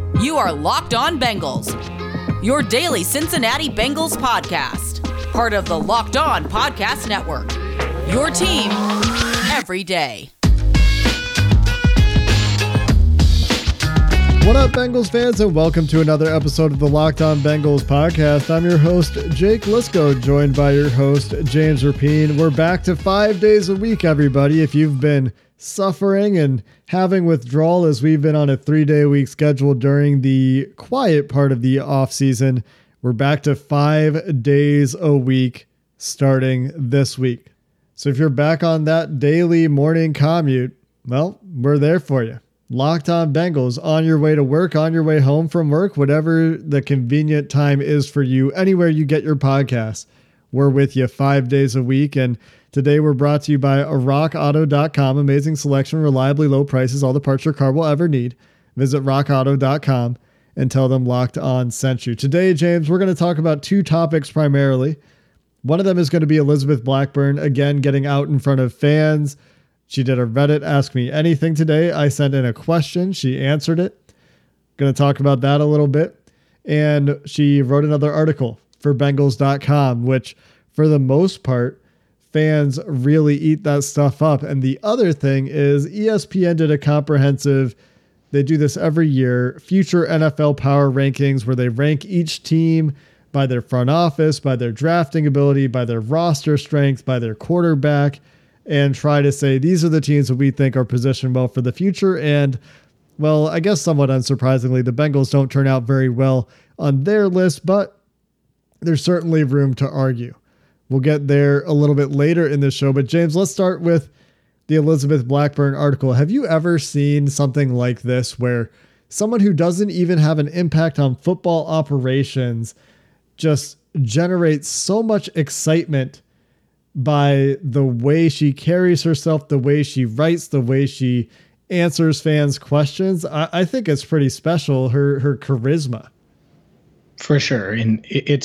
You are Locked On Bengals, your daily Cincinnati Bengals podcast, part of the Locked On Podcast Network, your team every day. What up, Bengals fans, and welcome to another episode of the Locked On Bengals podcast. I'm your host, Jake Lisco, joined by your host, James Rapien. We're back to 5 days a week, everybody. If you've been suffering and having withdrawal as we've been on a 3-day week schedule during the quiet part of the off season, we're back to 5 days a week starting this week. So if you're back on that daily morning commute, well, we're there for you. Locked On Bengals, on your way to work, on your way home from work, whatever the convenient time is for you, anywhere you get your podcasts. We're with you 5 days a week. And today we're brought to you by rockauto.com. Amazing selection, reliably low prices, all the parts your car will ever need. Visit rockauto.com and tell them Locked On sent you. Today, James, we're going to talk about two topics primarily. One of them is going to be Elizabeth Blackburn, again, getting out in front of fans. She did a Reddit Ask Me Anything today. I sent in a question. She answered it. Going to talk about that a little bit. And she wrote another article for Bengals.com, which for the most part, fans really eat that stuff up. And the other thing is ESPN did a comprehensive, they do this every year, future NFL power rankings where they rank each team by their front office, by their drafting ability, by their roster strength, by their quarterback, and try to say, these are the teams that we think are positioned well for the future. And, well, I guess somewhat unsurprisingly, the Bengals don't turn out very well on their list, but there's certainly room to argue. We'll get there a little bit later in the show. But, James, let's start with the Elizabeth Blackburn article. Have you ever seen something like this where someone who doesn't even have an impact on football operations just generates so much excitement by the way she carries herself, the way she writes, the way she answers fans' questions? I think it's pretty special, her charisma. For sure. And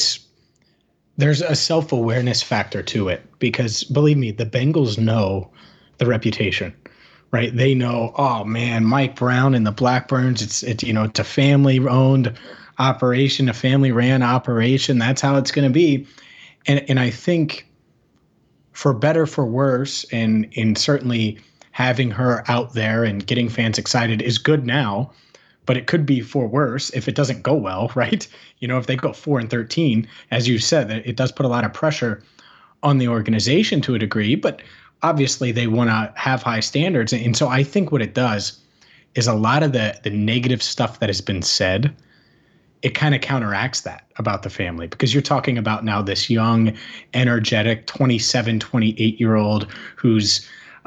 there's a self-awareness factor to it because, believe me, the Bengals know the reputation, right? They know, oh man, Mike Brown and the Blackburns, it's a family-owned operation, a family-ran operation. That's how it's going to be. And I think, for better, for worse, and certainly having her out there and getting fans excited is good now, but it could be for worse if it doesn't go well, right? If they go 4-13, as you said, it does put a lot of pressure on the organization to a degree, but obviously they want to have high standards. And so I think what it does is a lot of the negative stuff that has been said, it kind of counteracts that about the family, because you're talking about now this young, energetic 27, 28-year-old who's,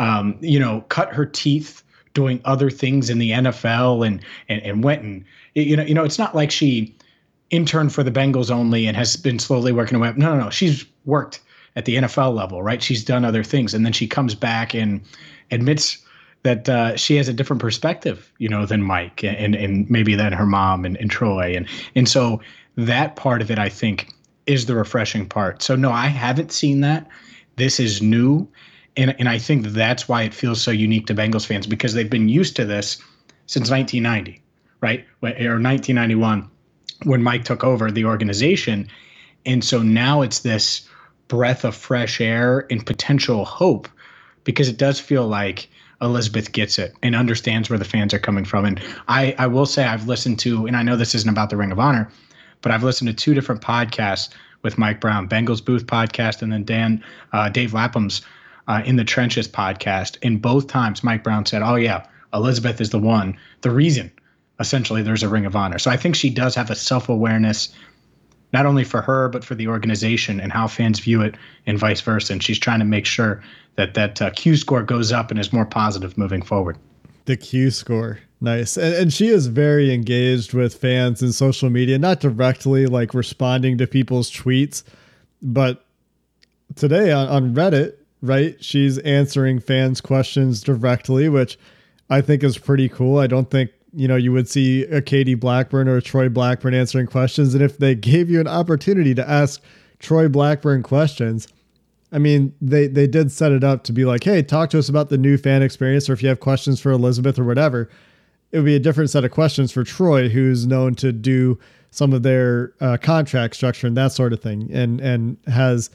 cut her teeth doing other things in the NFL and went and, it's not like she interned for the Bengals only and has been slowly working away. No. She's worked at the NFL level, right? She's done other things. And then she comes back and admits that she has a different perspective, than Mike and maybe than her mom and Troy. And so that part of it, I think, is the refreshing part. So, no, I haven't seen that. This is new. And I think that's why it feels so unique to Bengals fans, because they've been used to this since 1990, right? Or 1991, when Mike took over the organization. And so now it's this breath of fresh air and potential hope, because it does feel like Elizabeth gets it and understands where the fans are coming from. And I will say I've listened to, and I know this isn't about the Ring of Honor, but I've listened to two different podcasts with Mike Brown, Bengals Booth podcast, and then Dave Lapham's In the Trenches podcast. And both times Mike Brown said, oh yeah, Elizabeth is the reason essentially there's a Ring of Honor. So I think she does have a self-awareness, not only for her, but for the organization and how fans view it and vice versa. And she's trying to make sure that Q score goes up and is more positive moving forward. The Q score. Nice. And she is very engaged with fans in social media, not directly like responding to people's tweets, but today on Reddit, right, she's answering fans' questions directly, which I think is pretty cool. I don't think, you would see a Katie Blackburn or a Troy Blackburn answering questions. And if they gave you an opportunity to ask Troy Blackburn questions, I mean, they did set it up to be like, hey, talk to us about the new fan experience, or if you have questions for Elizabeth or whatever. it would be a different set of questions for Troy, who's known to do some of their contract structure and that sort of thing, and has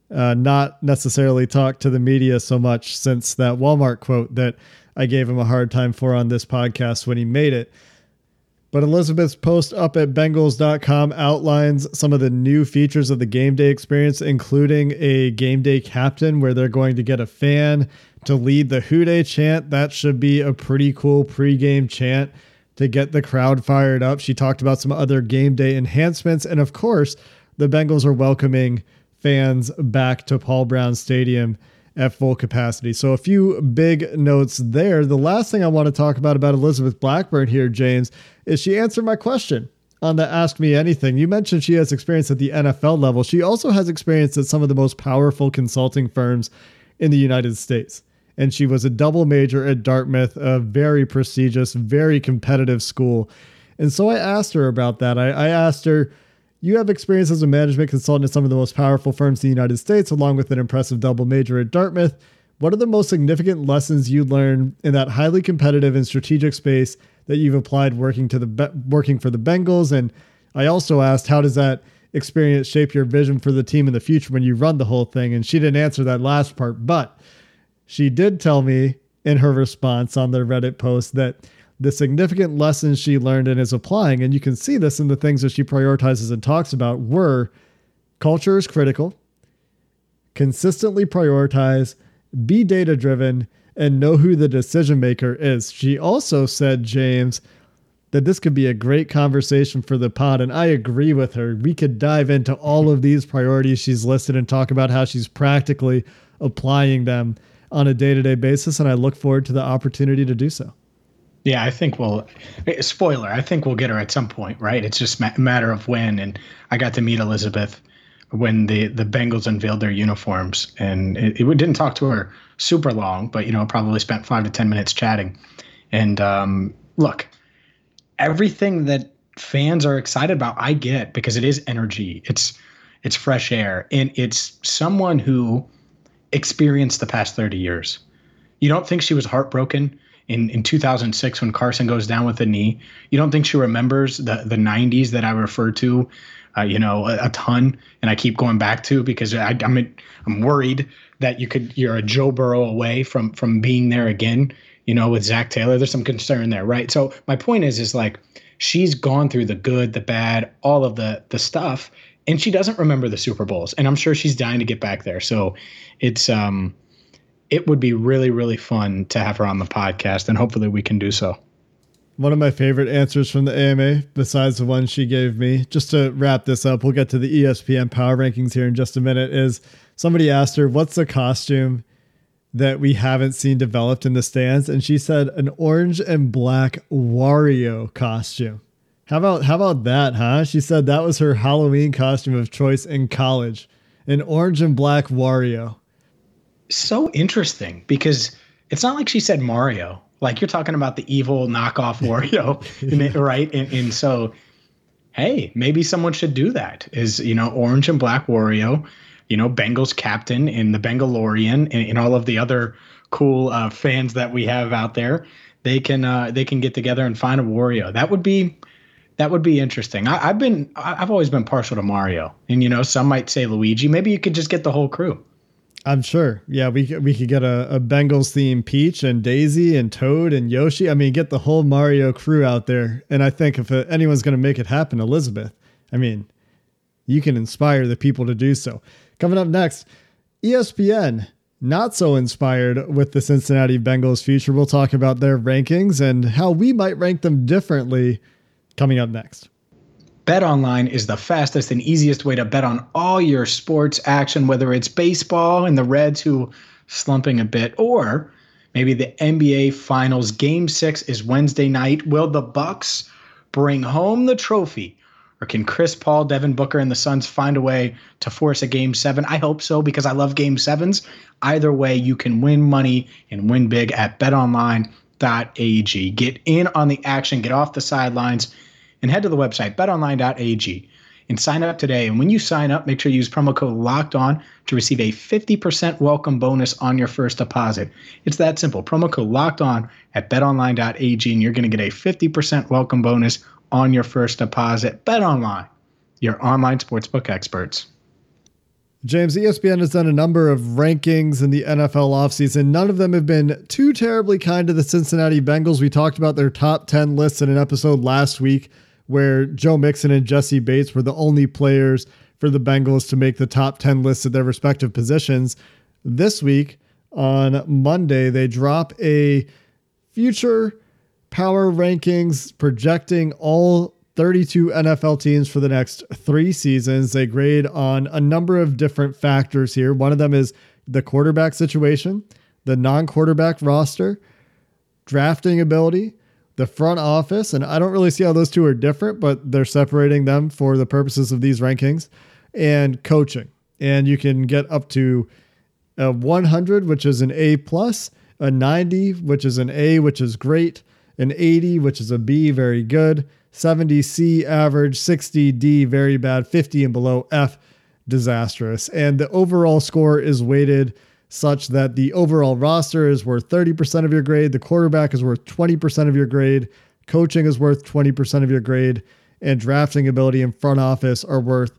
not necessarily talked to the media so much since that Walmart quote that I gave him a hard time for on this podcast when he made it. But Elizabeth's post up at Bengals.com outlines some of the new features of the game day experience, including a game day captain where they're going to get a fan to lead the Who Dey chant. That should be a pretty cool pregame chant to get the crowd fired up. She talked about some other game day enhancements. And of course, the Bengals are welcoming fans back to Paul Brown Stadium at full capacity. So a few big notes there. The last thing I want to talk about Elizabeth Blackburn here, James, is she answered my question on the Ask Me Anything. You mentioned she has experience at the NFL level. She also has experience at some of the most powerful consulting firms in the United States. And she was a double major at Dartmouth, a very prestigious, very competitive school. And so I asked her about that. I asked her, you have experience as a management consultant at some of the most powerful firms in the United States, along with an impressive double major at Dartmouth. What are the most significant lessons you learned in that highly competitive and strategic space that you've applied working for the Bengals? And I also asked, how does that experience shape your vision for the team in the future when you run the whole thing? And she didn't answer that last part, but she did tell me in her response on the Reddit post that the significant lessons she learned and is applying, and you can see this in the things that she prioritizes and talks about, were culture is critical, consistently prioritize, be data-driven, and know who the decision maker is. She also said, James, that this could be a great conversation for the pod, and I agree with her. We could dive into all of these priorities she's listed and talk about how she's practically applying them on a day-to-day basis, and I look forward to the opportunity to do so. Yeah, I think spoiler, I think we'll get her at some point, right? It's just a matter of when. And I got to meet Elizabeth when the Bengals unveiled their uniforms, and we didn't talk to her super long, but, probably spent 5 to 10 minutes chatting. And look, everything that fans are excited about, I get, because it is energy. It's fresh air, and it's someone who experienced the past 30 years. You don't think she was heartbroken in 2006 when Carson goes down with a knee? You don't think she remembers the 90s that I refer to, a ton, and I keep going back to because I'm worried that you're a Joe Burrow away from being there again, with Zach Taylor. There's some concern there, right? So my point is like, she's gone through the good, the bad, all of the stuff, and she doesn't remember the Super Bowls, and I'm sure she's dying to get back there. So it would be really, really fun to have her on the podcast, and hopefully we can do so. One of my favorite answers from the AMA, besides the one she gave me, just to wrap this up, we'll get to the ESPN Power Rankings here in just a minute, is somebody asked her, what's the costume that we haven't seen developed in the stands? And she said an orange and black Wario costume. How about that, huh? She said that was her Halloween costume of choice in college, an orange and black Wario. So interesting, because it's not like she said Mario. Like, you're talking about the evil knockoff Wario, right? And so, hey, maybe someone should do that. Is, orange and black Wario, Bengals captain and the Bengalorian and all of the other cool fans that we have out there. They can get together and find a Wario. That would be interesting. I've always been partial to Mario, and some might say Luigi. Maybe you could just get the whole crew. I'm sure. Yeah, we could get a Bengals theme Peach and Daisy and Toad and Yoshi. I mean, get the whole Mario crew out there. And I think if anyone's going to make it happen, Elizabeth, I mean, you can inspire the people to do so. Coming up next, ESPN, not so inspired with the Cincinnati Bengals future. We'll talk about their rankings and how we might rank them differently coming up next. BetOnline is the fastest and easiest way to bet on all your sports action, whether it's baseball and the Reds who slumping a bit, or maybe the NBA Finals. Game 6 is Wednesday night. Will the Bucks bring home the trophy, or can Chris Paul, Devin Booker, and the Suns find a way to force a Game 7? I hope so, because I love Game 7s. Either way, you can win money and win big at betonline.ag. Get in on the action, get off the sidelines, and head to the website, betonline.ag. and sign up today. And when you sign up, make sure you use promo code Locked On to receive a 50% welcome bonus on your first deposit. It's that simple. Promo code Locked On at betonline.ag, and you're going to get a 50% welcome bonus on your first deposit. BetOnline, your online sportsbook experts. James, ESPN has done a number of rankings in the NFL offseason. None of them have been too terribly kind to the Cincinnati Bengals. We talked about their top 10 lists in an episode last week where Joe Mixon and Jesse Bates were the only players for the Bengals to make the top 10 lists at their respective positions. This week, on Monday, they drop a future power rankings projecting all 32 NFL teams for the next 3 seasons. They grade on a number of different factors here. One of them is the quarterback situation, the non-quarterback roster, drafting ability, the front office, and I don't really see how those two are different, but they're separating them for the purposes of these rankings, and coaching. And you can get up to a 100, which is an A+, a 90, which is an A, which is great, an 80, which is a B, very good, 70 C, average, 60 D, very bad, 50 and below F, disastrous. And the overall score is weighted such that the overall roster is worth 30% of your grade, the quarterback is worth 20% of your grade, coaching is worth 20% of your grade, and drafting ability and front office are worth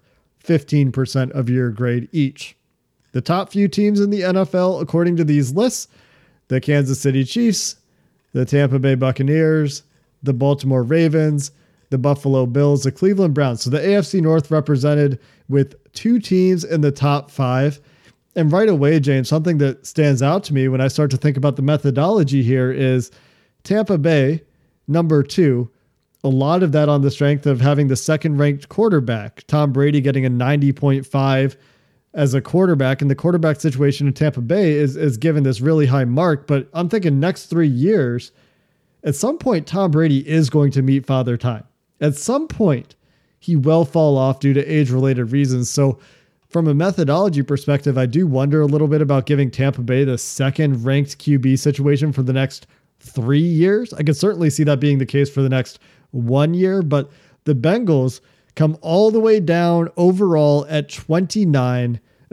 15% of your grade each. The top few teams in the NFL, according to these lists, the Kansas City Chiefs, the Tampa Bay Buccaneers, the Baltimore Ravens, the Buffalo Bills, the Cleveland Browns. So the AFC North represented with 2 teams in the top 5. And right away, James, something that stands out to me when I start to think about the methodology here is Tampa Bay, number 2, a lot of that on the strength of having the second-ranked quarterback, Tom Brady getting a 90.5 as a quarterback. And the quarterback situation in Tampa Bay is given this really high mark. But I'm thinking next 3 years, at some point, Tom Brady is going to meet Father Time. At some point, he will fall off due to age-related reasons. So from a methodology perspective, I do wonder a little bit about giving Tampa Bay the second-ranked QB situation for the next 3 years. I could certainly see that being the case for the next 1 year, but the Bengals come all the way down overall at 29, a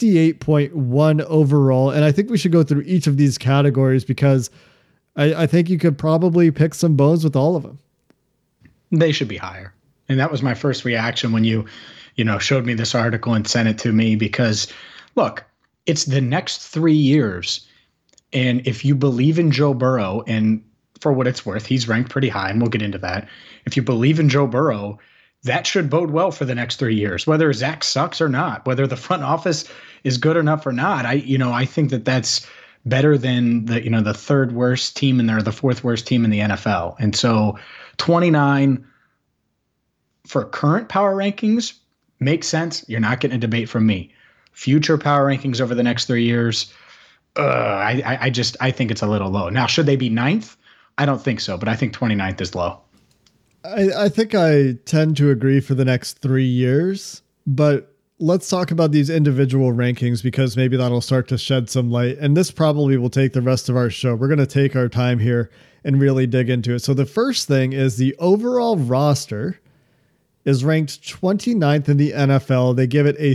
68.1 overall. And I think we should go through each of these categories because I think you could probably pick some bones with all of them. They should be higher. And that was my first reaction when you showed me this article and sent it to me because, look, it's the next 3 years. And if you believe in Joe Burrow, and for what it's worth, he's ranked pretty high, and we'll get into that. If you believe in Joe Burrow, that should bode well for the next 3 years, whether Zach sucks or not, whether the front office is good enough or not. I think that that's better than the third worst team in there, the fourth worst team in the NFL. And so 29 for current power rankings makes sense. You're not getting a debate from me. Future power rankings over the next 3 years, I think it's a little low. Now, should they be 9th? I don't think so, but I think 29th is low. I think I tend to agree for the next 3 years, but let's talk about these individual rankings because maybe that'll start to shed some light. And this probably will take the rest of our show. We're going to take our time here and really dig into it. So the first thing is the overall roster is ranked 29th in the NFL. They give it a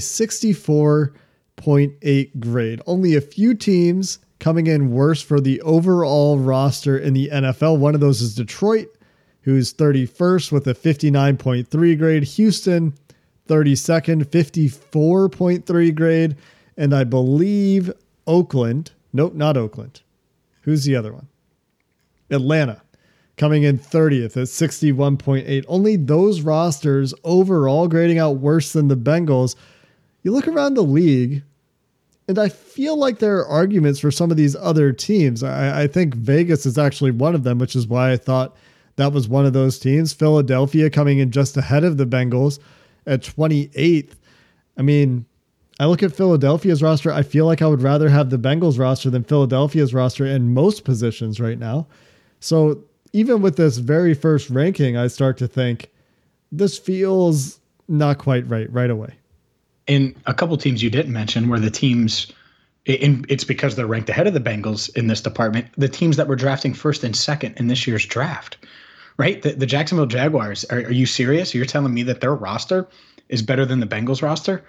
64.8 grade. Only a few teams coming in worse for the overall roster in the NFL. One of those is Detroit, who's 31st with a 59.3 grade. Houston, 32nd, 54.3 grade. And I believe Oakland. Nope, not Oakland. Who's the other one? Atlanta, coming in 30th at 61.8. Only those rosters overall grading out worse than the Bengals. You look around the league, and I feel like there are arguments for some of these other teams. I think Vegas is actually one of them, which is why I thought that was one of those teams. Philadelphia coming in just ahead of the Bengals at 28th. I mean, I look at Philadelphia's roster. I feel like I would rather have the Bengals roster than Philadelphia's roster in most positions right now. So even with this very first ranking, I start to think this feels not quite right away. And a couple teams you didn't mention were the teams, and it's because they're ranked ahead of the Bengals in this department, the teams that were drafting first and second in this year's draft, right? The Jacksonville Jaguars, are you serious? You're telling me that their roster is better than the Bengals roster.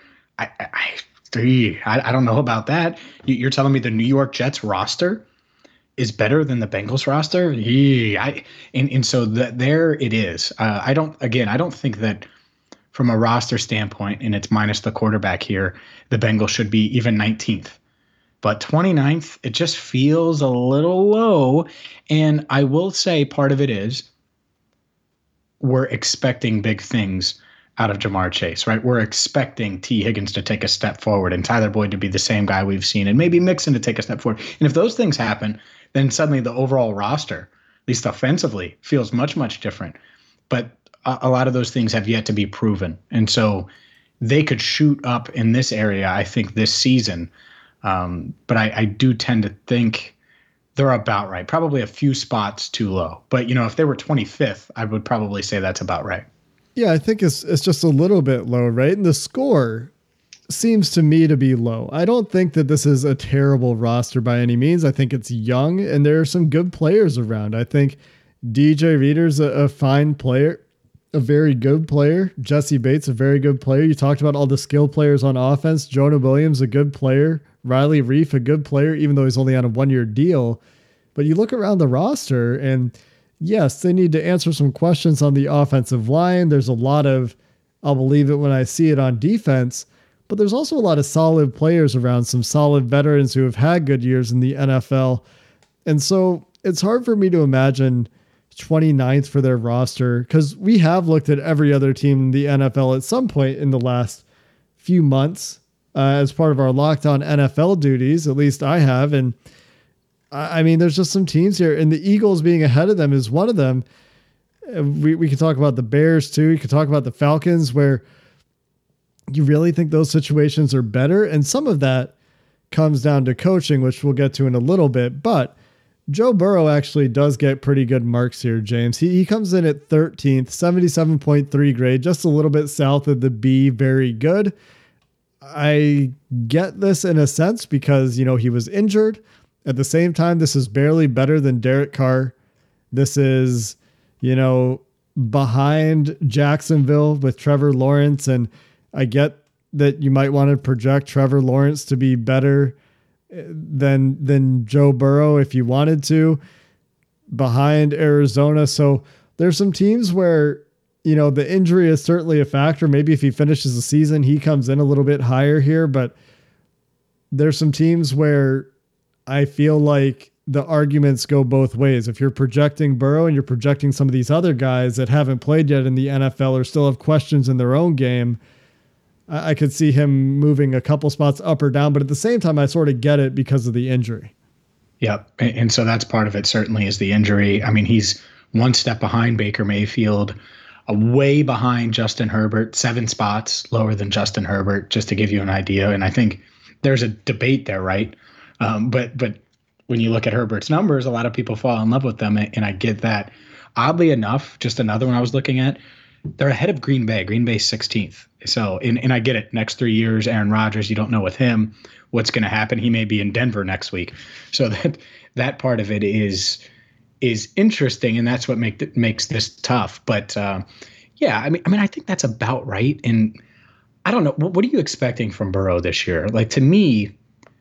I don't know about that. You're telling me the New York Jets roster is better than the Bengals roster? And so there it is. I don't think that from a roster standpoint, and it's minus the quarterback here, the Bengals should be even 19th. But 29th, it just feels a little low. And I will say part of it is we're expecting big things out of Ja'Marr Chase, right? We're expecting T. Higgins to take a step forward and Tyler Boyd to be the same guy we've seen and maybe Mixon to take a step forward. And if those things happen, then suddenly the overall roster, at least offensively, feels much, much different. But a lot of those things have yet to be proven. And so they could shoot up in this area, I think, this season. But I do tend to think they're about right. Probably a few spots too low. But, if they were 25th, I would probably say that's about right. Yeah, I think it's just a little bit low, right? And the score seems to me to be low. I don't think that this is a terrible roster by any means. I think it's young and there are some good players around. I think DJ Reader's a fine player, a very good player. Jesse Bates, a very good player. You talked about all the skill players on offense. Jonah Williams, a good player. Riley Reif, a good player, even though he's only on a 1-year deal. But you look around the roster and yes, they need to answer some questions on the offensive line. There's a lot of, I'll believe it when I see it on defense, but there's also a lot of solid players around, some solid veterans who have had good years in the NFL. And so it's hard for me to imagine 29th for their roster because we have looked at every other team in the NFL at some point in the last few months as part of our Locked On NFL duties. At least I have. And I mean, there's just some teams here, and the Eagles being ahead of them is one of them. We can talk about the Bears too. You can talk about the Falcons, where you really think those situations are better. And some of that comes down to coaching, which we'll get to in a little bit. But Joe Burrow actually does get pretty good marks here, James. He comes in at 13th, 77.3 grade, just a little bit south of the B, very good. I get this in a sense because, he was injured. At the same time, this is barely better than Derek Carr. This is, behind Jacksonville with Trevor Lawrence. And I get that you might want to project Trevor Lawrence to be better than Joe Burrow if you wanted to, behind Arizona. So there's some teams where, the injury is certainly a factor. Maybe if he finishes the season, he comes in a little bit higher here. But there's some teams where I feel like the arguments go both ways. If you're projecting Burrow and you're projecting some of these other guys that haven't played yet in the NFL or still have questions in their own game, I could see him moving a couple spots up or down. But at the same time, I sort of get it because of the injury. Yep. And so that's part of it, certainly, is the injury. I mean, he's one step behind Baker Mayfield, way behind Justin Herbert, 7 spots lower than Justin Herbert, just to give you an idea. And I think there's a debate there, right? But when you look at Herbert's numbers, a lot of people fall in love with them, and I get that. Oddly enough, just another one I was looking at, they're ahead of Green Bay. Green Bay's 16th. So, and I get it. Next 3 years, Aaron Rodgers, you don't know with him what's going to happen. He may be in Denver next week. So that part of it is interesting, and that's what makes this tough. But yeah, I mean, I think that's about right. And I don't know, what are you expecting from Burrow this year? Like, to me,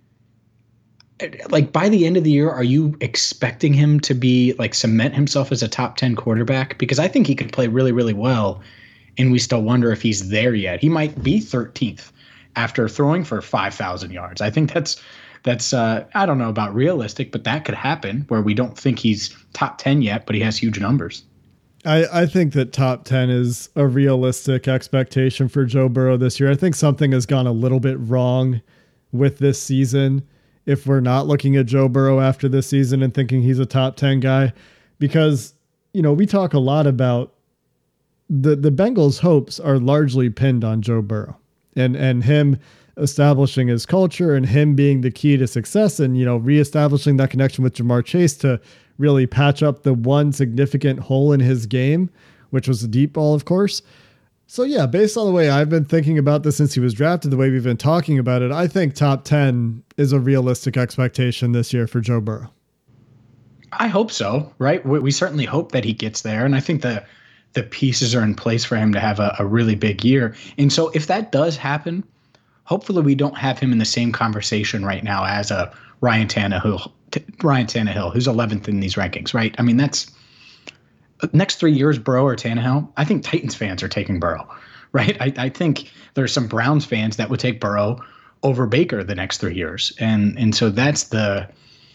like, by the end of the year, are you expecting him to be like cement himself as a top 10 quarterback? Because I think he could play really, really well, and we still wonder if he's there yet. He might be 13th after throwing for 5,000 yards. I think that's I don't know about realistic, but that could happen where we don't think he's top 10 yet, but he has huge numbers. I think that top 10 is a realistic expectation for Joe Burrow this year. I think something has gone a little bit wrong with this season if we're not looking at Joe Burrow after this season and thinking he's a top 10 guy, because, we talk a lot about the Bengals' hopes are largely pinned on Joe Burrow and him establishing his culture and him being the key to success and, reestablishing that connection with Ja'Marr Chase to really patch up the one significant hole in his game, which was the deep ball, of course. So yeah, based on the way I've been thinking about this since he was drafted, the way we've been talking about it, I think top 10 is a realistic expectation this year for Joe Burrow. I hope so, right? We certainly hope that he gets there. And I think the the pieces are in place for him to have a really big year. And so if that does happen, hopefully we don't have him in the same conversation right now as a Ryan Tannehill, who's 11th in these rankings, right? I mean, that's next 3 years, Burrow or Tannehill. I think Titans fans are taking Burrow, right? I think there's some Browns fans that would take Burrow over Baker the next 3 years. And so that's the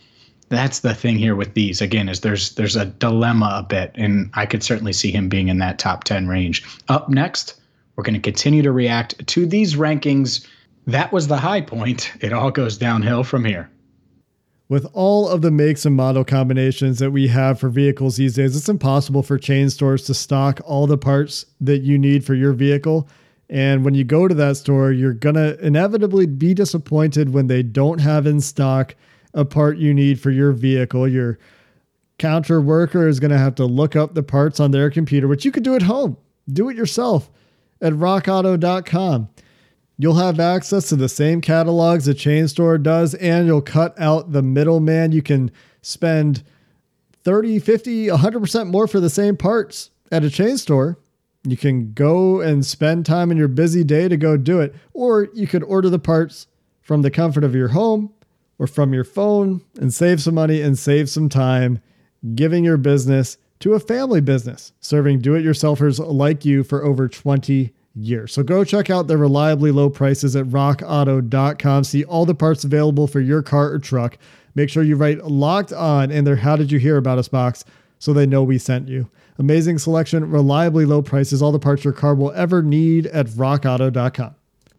thing here with these, again, is there's a dilemma a bit, and I could certainly see him being in that top 10 range. Up next, we're going to continue to react to these rankings. That was the high point. It all goes downhill from here. With all of the makes and model combinations that we have for vehicles these days, it's impossible for chain stores to stock all the parts that you need for your vehicle. And when you go to that store, you're going to inevitably be disappointed when they don't have in stock a part you need for your vehicle. Your counter worker is going to have to look up the parts on their computer, which you could do at home. Do it yourself at rockauto.com. You'll have access to the same catalogs a chain store does, and you'll cut out the middleman. You can spend 30, 50, 100% more for the same parts at a chain store. You can go and spend time in your busy day to go do it, or you could order the parts from the comfort of your home or from your phone and save some money and save some time, giving your business to a family business, serving do-it-yourselfers like you for over 20 years. So go check out the reliably low prices at rockauto.com. See all the parts available for your car or truck. Make sure you write Locked On in their How Did You Hear About Us box so they know we sent you. Amazing selection, reliably low prices, all the parts your car will ever need at rockauto.com.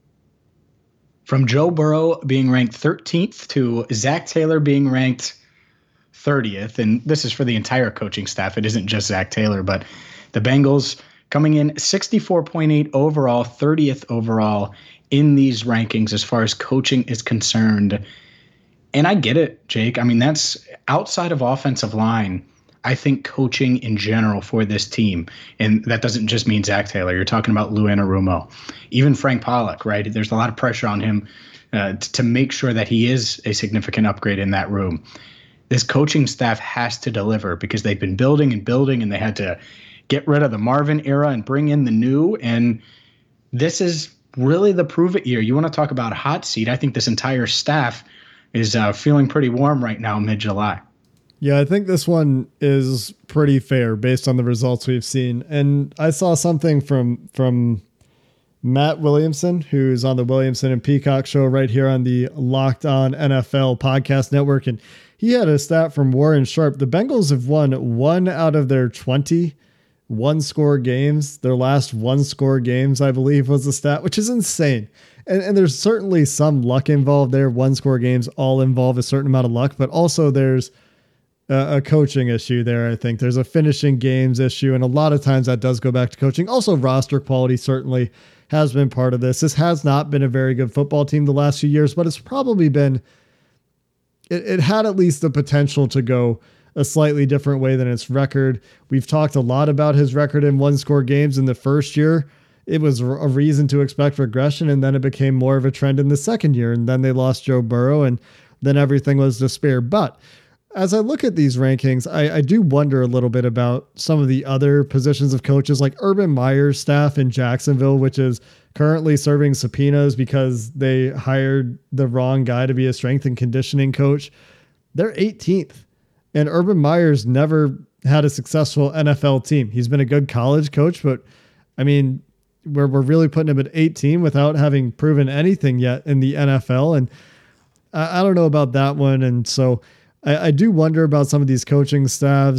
From Joe Burrow being ranked 13th to Zach Taylor being ranked 30th, and this is for the entire coaching staff. It isn't just Zach Taylor, but the Bengals coming in 64.8 overall, 30th overall in these rankings as far as coaching is concerned. And I get it, Jake. I mean, that's outside of offensive line. I think coaching in general for this team, and that doesn't just mean Zach Taylor. You're talking about Lou Anarumo, even Frank Pollock, right? There's a lot of pressure on him to make sure that he is a significant upgrade in that room. This coaching staff has to deliver because they've been building and building, and they had to get rid of the Marvin era and bring in the new. And this is really the prove it year. You want to talk about a hot seat? I think this entire staff is feeling pretty warm right now, mid-July. Yeah, I think this one is pretty fair based on the results we've seen. And I saw something from Matt Williamson, who's on the Williamson and Peacock show right here on the Locked On NFL podcast network. And he had a stat from Warren Sharp. The Bengals have won 1 out of their 20 one-score games. Their last one-score games, I believe, was the stat, which is insane. And there's certainly some luck involved there. One-score games all involve a certain amount of luck, but also there's a coaching issue there. I think there's a finishing games issue, and a lot of times that does go back to coaching. Also, roster quality certainly has been part of this. This has not been a very good football team the last few years, but it's probably been, it had at least the potential to go a slightly different way than its record. We've talked a lot about his record in one-score games in the first year. It was a reason to expect regression, and then it became more of a trend in the second year, and then they lost Joe Burrow, and then everything was despair. But as I look at these rankings, I do wonder a little bit about some of the other positions of coaches, like Urban Meyer's staff in Jacksonville, which is currently serving subpoenas because they hired the wrong guy to be a strength and conditioning coach. They're 18th. And Urban Meyer's never had a successful NFL team. He's been a good college coach, but I mean, we're really putting him at 18 without having proven anything yet in the NFL. And I don't know about that one. And so I do wonder about some of these coaching staff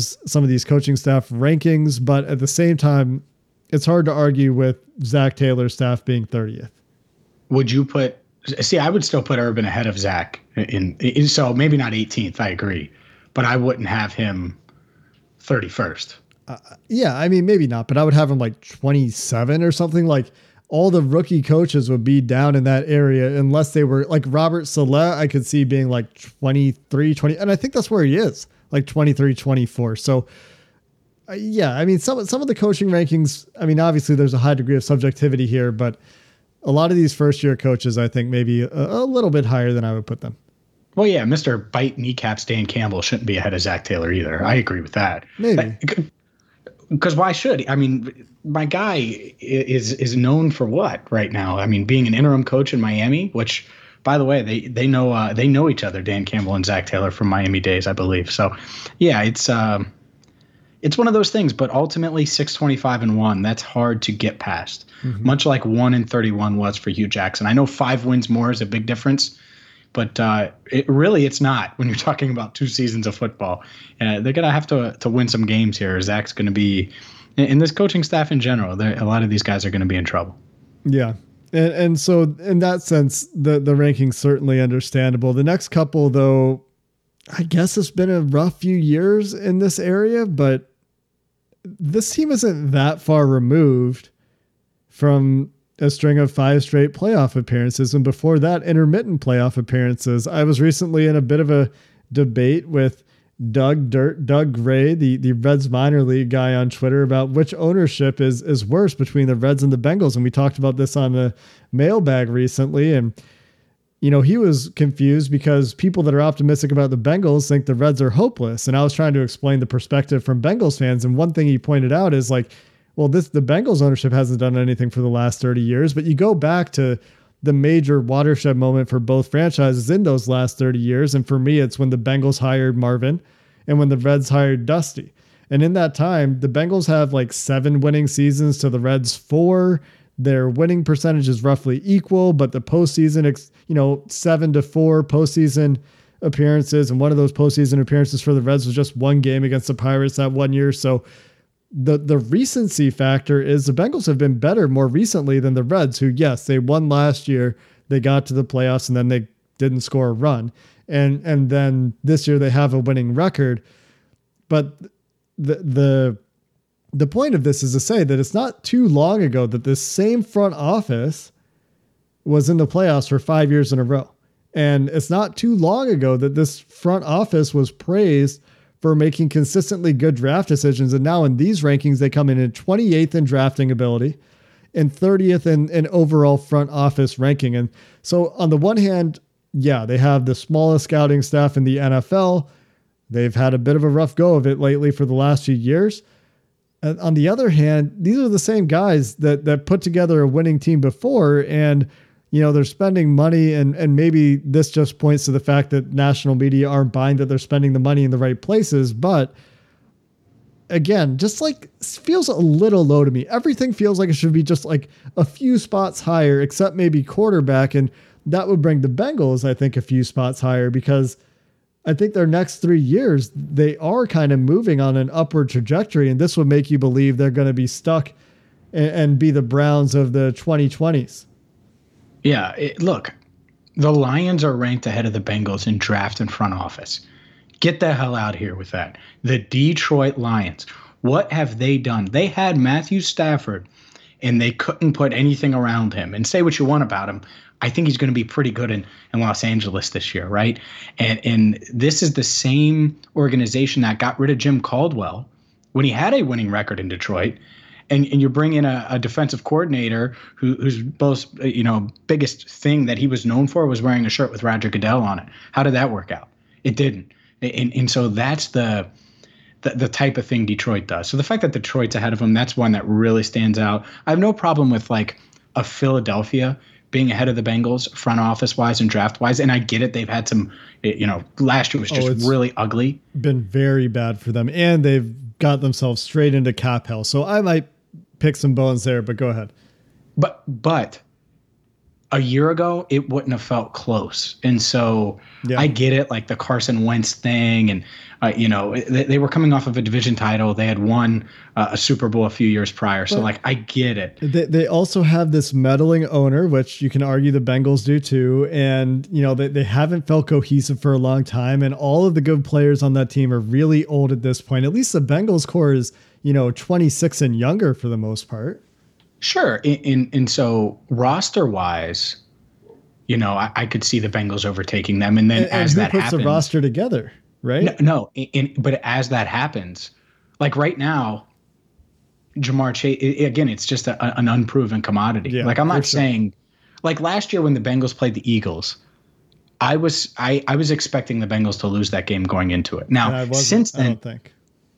rankings, but at the same time, it's hard to argue with Zach Taylor's staff being 30th. Would you I would still put Urban ahead of Zach so maybe not 18th. I agree. But I wouldn't have him 31st. Yeah, I mean, maybe not, but I would have him like 27 or something. Like all the rookie coaches would be down in that area unless they were like Robert Saleh. I could see being like 23, 20. And I think that's where he is, like 23, 24. So yeah, I mean, some of the coaching rankings, I mean, obviously there's a high degree of subjectivity here, but a lot of these first year coaches, I think maybe a little bit higher than I would put them. Well, yeah, Mr. Bite Kneecaps Dan Campbell shouldn't be ahead of Zach Taylor either. I agree with that. Maybe. because why should he? I mean, my guy is known for what right now? I mean, being an interim coach in Miami, which, by the way, they know each other, Dan Campbell and Zach Taylor from Miami days, I believe. So, yeah, it's one of those things. But ultimately, 6-25-1, that's hard to get past. Mm-hmm. Much like 1-31 was for Hugh Jackson. I know 5 wins more is a big difference, but it's not when you're talking about 2 seasons of football. They're gonna have to win some games here. Zach's gonna be, and this coaching staff in general, a lot of these guys are gonna be in trouble. Yeah. And so in that sense, the ranking's certainly understandable. The next couple, though, I guess it's been a rough few years in this area, but this team isn't that far removed from a string of 5 straight playoff appearances. And before that, intermittent playoff appearances. I was recently in a bit of a debate with Doug Gray, the Reds minor league guy on Twitter, about which ownership is worse between the Reds and the Bengals. And we talked about this on the mailbag recently. And, he was confused because people that are optimistic about the Bengals think the Reds are hopeless. And I was trying to explain the perspective from Bengals fans. And one thing he pointed out is like, well, the Bengals ownership hasn't done anything for the last 30 years, but you go back to the major watershed moment for both franchises in those last 30 years. And for me, it's when the Bengals hired Marvin and when the Reds hired Dusty. And in that time, the Bengals have like 7 winning seasons to the Reds 4. Their winning percentage is roughly equal, but the postseason, 7-4 postseason appearances. And one of those postseason appearances for the Reds was just 1 game against the Pirates that 1 year. So the recency factor is the Bengals have been better more recently than the Reds, who, yes, they won last year. They got to the playoffs and then they didn't score a run. And then this year they have a winning record. But the point of this is to say that it's not too long ago that this same front office was in the playoffs for 5 years in a row. And it's not too long ago that this front office was praised for making consistently good draft decisions. And now in these rankings, they come in at 28th in drafting ability and 30th in overall front office ranking. And so on the one hand, yeah, they have the smallest scouting staff in the NFL. They've had a bit of a rough go of it lately for the last few years. And on the other hand, these are the same guys that put together a winning team before. And, they're spending money and maybe this just points to the fact that national media aren't buying that they're spending the money in the right places. But again, just like feels a little low to me. Everything feels like it should be just like a few spots higher, except maybe quarterback. And that would bring the Bengals, I think, a few spots higher because I think their next 3 years, they are kind of moving on an upward trajectory. And this would make you believe they're going to be stuck and be the Browns of the 2020s. Yeah, look, the Lions are ranked ahead of the Bengals in draft and front office. Get the hell out of here with that. The Detroit Lions, what have they done? They had Matthew Stafford, and they couldn't put anything around him. And say what you want about him, I think he's going to be pretty good in Los Angeles this year, right? And this is the same organization that got rid of Jim Caldwell when he had a winning record in Detroit. And you bring in a defensive coordinator whose biggest thing that he was known for was wearing a shirt with Roger Goodell on it. How did that work out? It didn't. And so that's the type of thing Detroit does. So the fact that Detroit's ahead of them, that's one that really stands out. I have no problem with like a Philadelphia being ahead of the Bengals front office wise and draft wise. And I get it. They've had some, last year was just really ugly. Been very bad for them. And they've got themselves straight into cap hell. So I might pick some bones there, but go ahead. But a year ago, it wouldn't have felt close. And so I get it, like the Carson Wentz thing. And, they were coming off of a division title. They had won a Super Bowl a few years prior. So, I get it. They also have this meddling owner, which you can argue the Bengals do too. And, they haven't felt cohesive for a long time. And all of the good players on that team are really old at this point. At least the Bengals core is, 26 and younger for the most part. Sure. And so roster wise, I could see the Bengals overtaking them. And then as that happens, who puts the roster together, right? But as that happens, like right now, Jamar Chase, again, it's just an unproven commodity. Yeah, I'm not saying like last year when the Bengals played the Eagles, I was expecting the Bengals to lose that game going into it. Now, since then, I don't think.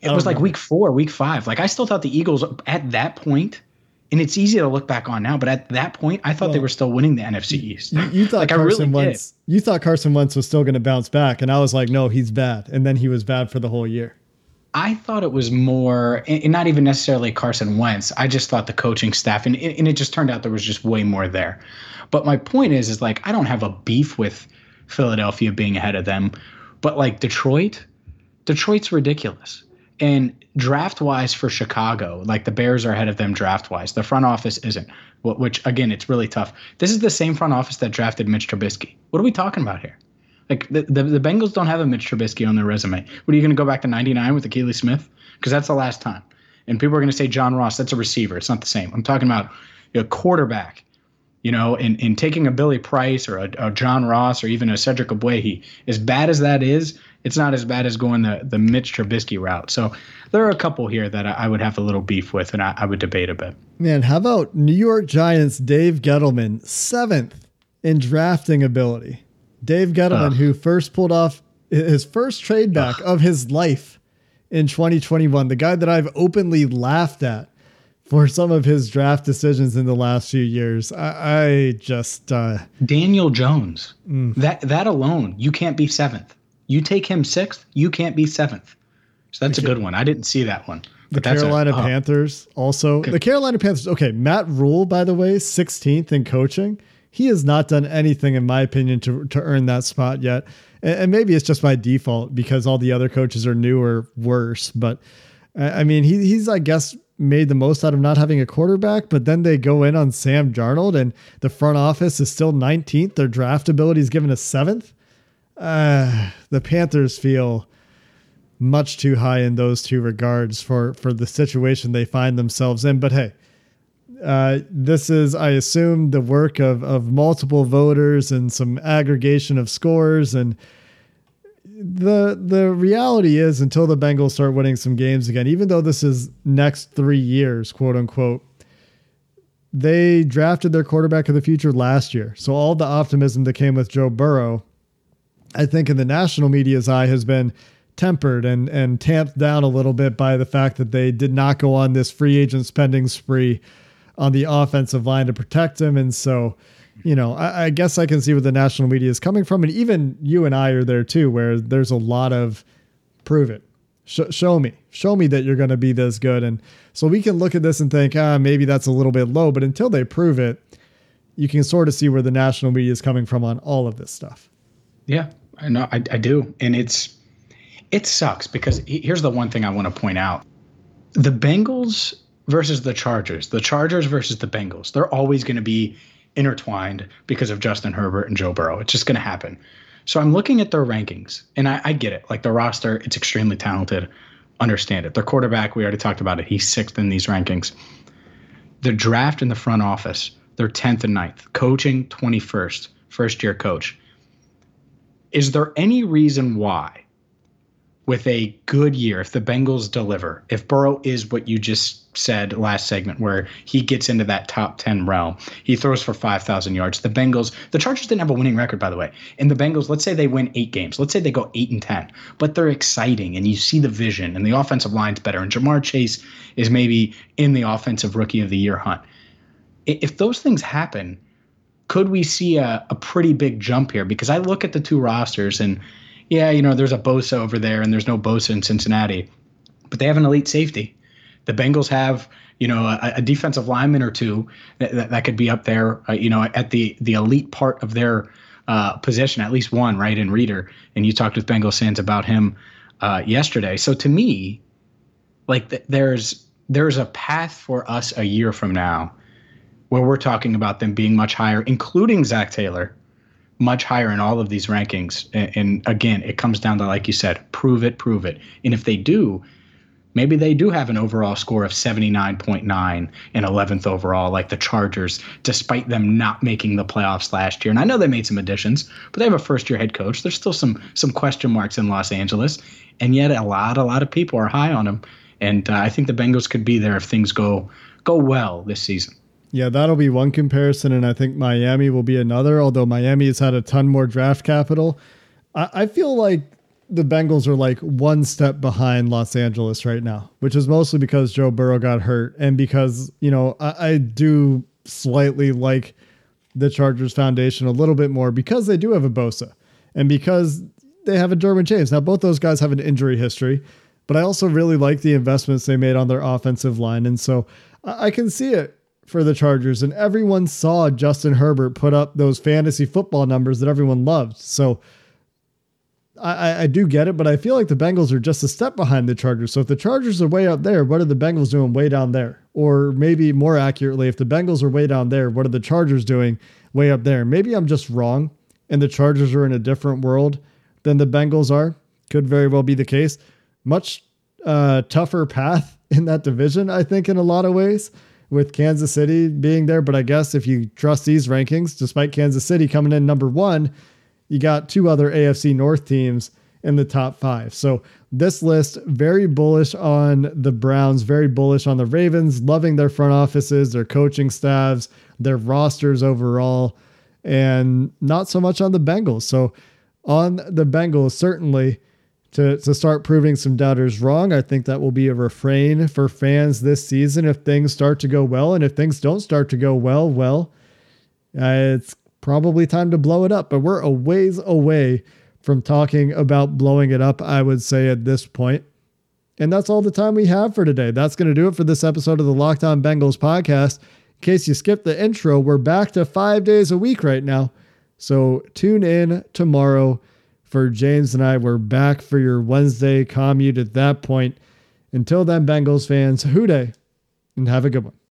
It was like week 4, week 5. Like I still thought the Eagles at that point, and it's easy to look back on now, but at that point, I thought they were still winning the NFC East. You thought you thought Carson Wentz was still going to bounce back, and I was like, no, he's bad. And then he was bad for the whole year. I thought it was more, and not even necessarily Carson Wentz. I just thought the coaching staff, and it just turned out there was just way more there. But my point is like, I don't have a beef with Philadelphia being ahead of them, but like Detroit's ridiculous. And draft-wise for Chicago, like the Bears are ahead of them draft-wise. The front office isn't, which, again, it's really tough. This is the same front office that drafted Mitch Trubisky. What are we talking about here? Like the Bengals don't have a Mitch Trubisky on their resume. What, are you going to go back to 99 with Akili Smith? Because that's the last time. And people are going to say John Ross, that's a receiver. It's not the same. I'm talking about a quarterback, in taking a Billy Price or a John Ross or even a Cedric Ogbuehi. As bad as that is, it's not as bad as going the Mitch Trubisky route. So there are a couple here that I would have a little beef with, and I would debate a bit. Man, how about New York Giants Dave Gettleman, 7th in drafting ability? Dave Gettleman, who first pulled off his first trade back of his life in 2021, the guy that I've openly laughed at for some of his draft decisions in the last few years. I just Daniel Jones, that alone, you can't be 7th. You take him 6th, you can't be 7th. So that's a good one. I didn't see that one. The Carolina Panthers also. The Carolina Panthers. Okay, Matt Rule, by the way, 16th in coaching. He has not done anything, in my opinion, to earn that spot yet. And maybe it's just by default because all the other coaches are new or worse. But I mean, he's, I guess, made the most out of not having a quarterback, but then they go in on Sam Darnold and the front office is still 19th. Their draft ability is given a 7th. The Panthers feel much too high in those two regards for the situation they find themselves in. But hey, this is, I assume, the work of multiple voters and some aggregation of scores. And the reality is, until the Bengals start winning some games again, even though this is next 3 years, quote unquote, they drafted their quarterback of the future last year. So all the optimism that came with Joe Burrow, I think in the national media's eye, has been tempered and tamped down a little bit by the fact that they did not go on this free agent spending spree on the offensive line to protect him. And so, I guess I can see where the national media is coming from. And even you and I are there too, where there's a lot of prove it. Show me that you're going to be this good. And so we can look at this and think, maybe that's a little bit low, but until they prove it, you can sort of see where the national media is coming from on all of this stuff. Yeah, I know. I do. And it sucks because here's the one thing I want to point out. The Bengals versus the Chargers versus the Bengals, they're always going to be intertwined because of Justin Herbert and Joe Burrow. It's just going to happen. So I'm looking at their rankings, and I get it. Like the roster, it's extremely talented. Understand it. Their quarterback, we already talked about it. He's 6th in these rankings. The draft in the front office, they're 10th and 9th. Coaching, 21st. First-year coach. Is there any reason why, with a good year, if the Bengals deliver, if Burrow is what you just said last segment, where he gets into that top 10 realm, he throws for 5,000 yards. The Chargers didn't have a winning record, by the way. And the Bengals, let's say they win 8 games. Let's say they go 8-10, but they're exciting and you see the vision and the offensive line's better. And Jamar Chase is maybe in the offensive rookie of the year hunt. If those things happen, could we see a pretty big jump here? Because I look at the two rosters and yeah, there's a Bosa over there and there's no Bosa in Cincinnati, but they have an elite safety. The Bengals have, a defensive lineman or two that could be up there, at the elite part of their position, at least one, right, in Reader. And you talked with Bengals fans about him yesterday. So to me, like there's a path for us a year from now where we're talking about them being much higher, including Zach Taylor, much higher in all of these rankings. And again, it comes down to, like you said, prove it. And if they do, maybe they do have an overall score of 79.9 and 11th overall, like the Chargers, despite them not making the playoffs last year. And I know they made some additions, but they have a first-year head coach. There's still some question marks in Los Angeles, and yet a lot of people are high on them. And I think the Bengals could be there if things go well this season. Yeah, that'll be one comparison, and I think Miami will be another, although Miami has had a ton more draft capital. I feel like the Bengals are like one step behind Los Angeles right now, which is mostly because Joe Burrow got hurt and because, I do slightly like the Chargers foundation a little bit more because they do have a Bosa and because they have a Derwin James. Now, both those guys have an injury history, but I also really like the investments they made on their offensive line. And so I can see it for the Chargers, and everyone saw Justin Herbert put up those fantasy football numbers that everyone loved. So I do get it, but I feel like the Bengals are just a step behind the Chargers. So if the Chargers are way up there, what are the Bengals doing way down there? Or maybe more accurately, if the Bengals are way down there, what are the Chargers doing way up there? Maybe I'm just wrong and the Chargers are in a different world than the Bengals are. Could very well be the case. Much tougher path in that division, I think, in a lot of ways, with Kansas City being there. But I guess if you trust these rankings, despite Kansas City coming in number 1, you got 2 other AFC North teams in the top 5. So this list, very bullish on the Browns, very bullish on the Ravens, loving their front offices, their coaching staffs, their rosters overall, and not so much on the Bengals. So on the Bengals, certainly to start proving some doubters wrong. I think that will be a refrain for fans this season if things start to go well. And if things don't start to go well, it's probably time to blow it up. But we're a ways away from talking about blowing it up, I would say, at this point. And that's all the time we have for today. That's going to do it for this episode of the Locked On Bengals podcast. In case you skipped the intro, we're back to 5 days a week right now. So tune in tomorrow for James and I. We're back for your Wednesday commute at that point. Until then, Bengals fans, hoo day, and have a good one.